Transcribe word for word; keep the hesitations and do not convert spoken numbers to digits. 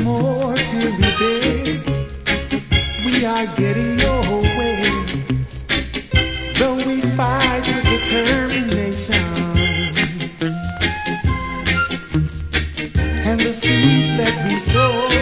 more till we beg. We are getting your way. Though we fight with determination, and the seeds that we sow